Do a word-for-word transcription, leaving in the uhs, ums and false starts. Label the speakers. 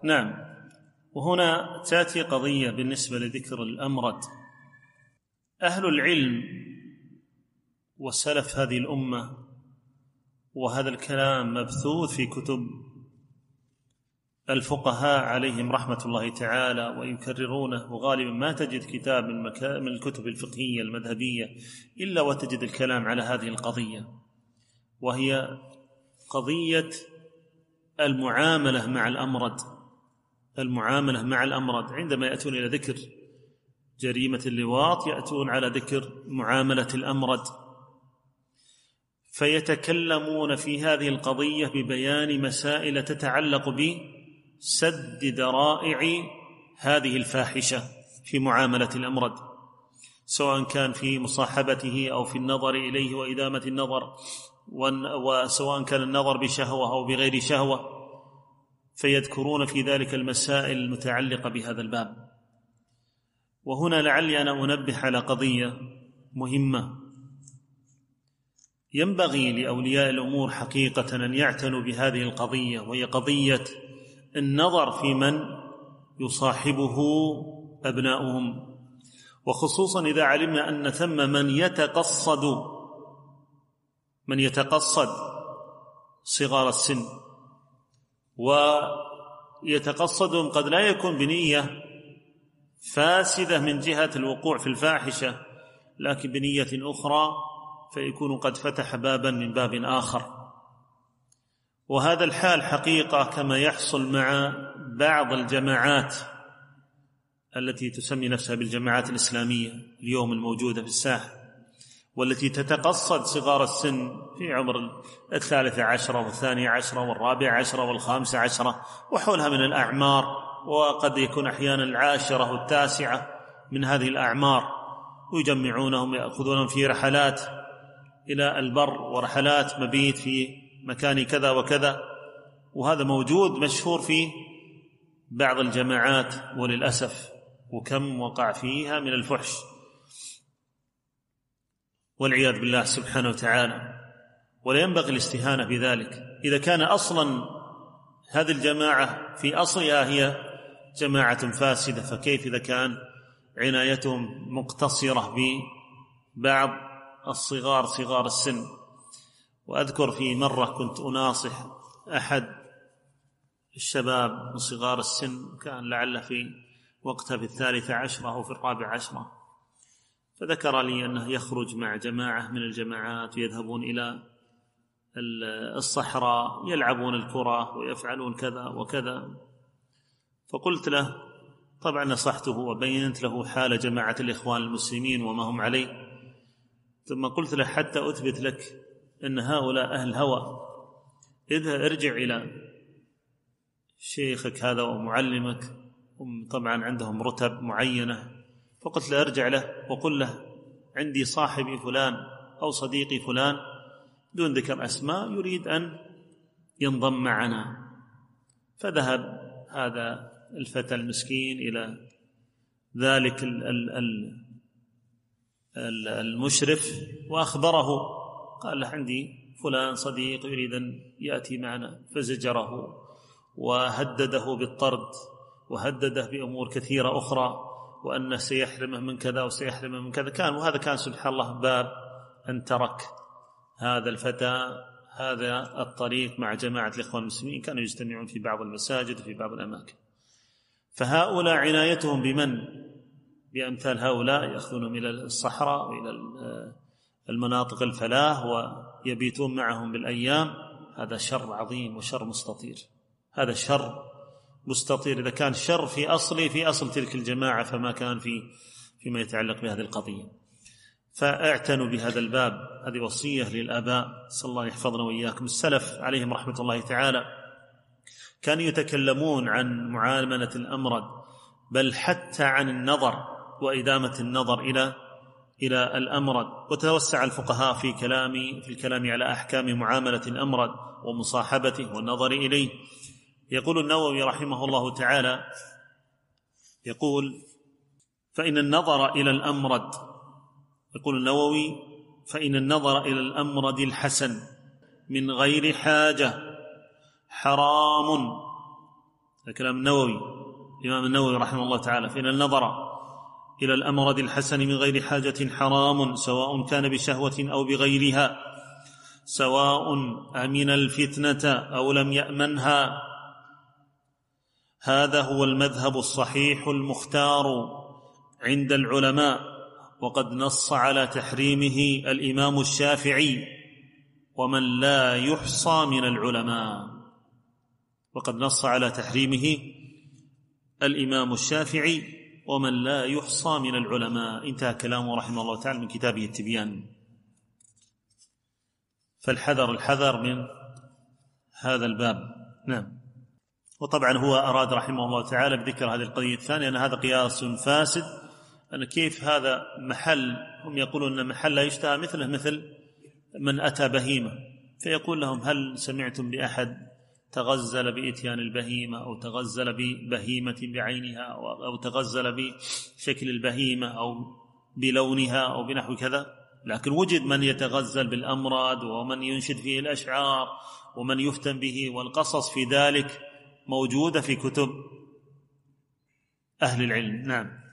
Speaker 1: نعم. وهنا تأتي قضية بالنسبة لذكر الأمرد. أهل العلم وسلف هذه الأمة، وهذا الكلام مبثوث في كتب الفقهاء عليهم رحمة الله تعالى ويكررونه، وغالبا ما تجد كتاب من الكتب الفقهية المذهبية إلا وتجد الكلام على هذه القضية، وهي قضية المعاملة مع الأمرد. المعاملة مع الأمرد عندما يأتون إلى ذكر جريمة اللواط يأتون على ذكر معاملة الأمرد، فيتكلمون في هذه القضية ببيان مسائل تتعلق بسد ذرائع هذه الفاحشة في معاملة الأمرد، سواء كان في مصاحبته أو في النظر إليه وإدامة النظر، وسواء كان النظر بشهوة أو بغير شهوة، فيذكرون في ذلك المسائل المتعلقة بهذا الباب. وهنا لعلي أنا أنبه على قضية مهمة ينبغي لأولياء الأمور حقيقة أن يعتنوا بهذه القضية، وهي قضية النظر في من يصاحبه أبناؤهم، وخصوصا إذا علمنا أن ثم من يتقصد من يتقصد صغار السن، ويتقصدهم قد لا يكون بنية فاسدة من جهة الوقوع في الفاحشة، لكن بنية أخرى فيكون قد فتح بابا من باب آخر. وهذا الحال حقيقة كما يحصل مع بعض الجماعات التي تسمي نفسها بالجماعات الإسلامية اليوم الموجودة في الساحة، والتي تتقصد صغار السن في عمر الثالثة عشرة والثانية عشرة والرابعة عشرة والخامسة عشرة وحولها من الأعمار، وقد يكون أحيانا العاشرة والتاسعة من هذه الأعمار، ويجمعونهم يأخذونهم في رحلات إلى البر ورحلات مبيت في مكان كذا وكذا، وهذا موجود مشهور في بعض الجماعات وللأسف، وكم وقع فيها من الفحش والعياذ بالله سبحانه وتعالى. ولا ينبغي الاستهانة بذلك. إذا كان أصلا هذه الجماعة في أصلها هي جماعة فاسدة، فكيف إذا كان عنايتهم مقتصرة ببعض الصغار صغار السن. وأذكر في مرة كنت أناصح أحد الشباب من صغار السن، كان لعل في وقتها في الثالثة عشرة أو في الرابعة عشرة، فذكر لي أنه يخرج مع جماعة من الجماعات ويذهبون إلى الصحراء يلعبون الكرة ويفعلون كذا وكذا. فقلت له، طبعا نصحته وبينت له حال جماعة الإخوان المسلمين وما هم عليه، ثم قلت له حتى أثبت لك أن هؤلاء أهل هوى، إذا ارجع إلى شيخك هذا ومعلمك، هم طبعا عندهم رتب معينة، فقلت له ارجع له وقل له عندي صاحبي فلان أو صديقي فلان دون ذكر أسماء يريد أن ينضم معنا. فذهب هذا الفتى المسكين إلى ذلك المشرف وأخبره، قال له عندي فلان صديق يريد أن يأتي معنا، فزجره وهدده بالطرد وهدده بأمور كثيرة أخرى، وأنه سيحرمه من كذا وسيحرمه من كذا. كان وهذا كان سبحان الله باب أن ترك هذا الفتى هذا الطريق مع جماعة الإخوان المسلمين، كانوا يجتمعون في بعض المساجد وفي بعض الأماكن. فهؤلاء عنايتهم بمن بأمثال هؤلاء يأخذونهم إلى الصحراء وإلى المناطق الفلاة ويبيتون معهم بالأيام، هذا شر عظيم وشر مستطير. هذا شر مستطير إذا كان شر في أصله في أصل تلك الجماعة، فما كان في فيما يتعلق بهذه القضية. فاعتنوا بهذا الباب، هذه وصية للآباء، صلى الله يحفظنا وإياكم. السلف عليهم رحمة الله تعالى كانوا يتكلمون عن معاملة الأمرد، بل حتى عن النظر وإدامة النظر إلى إلى الأمرد. وتوسع الفقهاء في كلام في الكلام على أحكام معاملة الأمرد ومصاحبته والنظر إليه. يقول النووي رحمه الله تعالى، يقول فإن النظر إلى الأمرد يقول النووي فإن النظر إلى الأمرد الحسن من غير حاجة حرام كلام النووي الإمام النووي رحمه الله تعالى: فإن النظر إلى الأمرد الحسن من غير حاجة حرام، سواء كان بشهوة أو بغيرها، سواء أمن الفتنة أو لم يأمنها. هذا هو المذهب الصحيح المختار عند العلماء، وقد نص على تحريمه الإمام الشافعي ومن لا يحصى من العلماء. وقد نص على تحريمه الإمام الشافعي ومن لا يحصى من العلماء. انتهى كلامه رحمه الله تعالى من كتابه التبيان. فالحذر الحذر من هذا الباب. نعم. وطبعا هو أراد رحمه الله تعالى بذكر هذه القضية الثانية أن هذا قياس فاسد، أن كيف هذا محل، هم يقولون أن محل لا يشتهى مثله مثل من أتى بهيمة، فيقول لهم: هل سمعتم بأحد تغزل بإتيان البهيمة أو تغزل ببهيمة بعينها أو تغزل بشكل البهيمة أو بلونها أو بنحو كذا؟ لكن وجد من يتغزل بالأمراض ومن ينشد فيه الأشعار ومن يفتن به، والقصص في ذلك موجودة في كتب أهل العلم. نعم.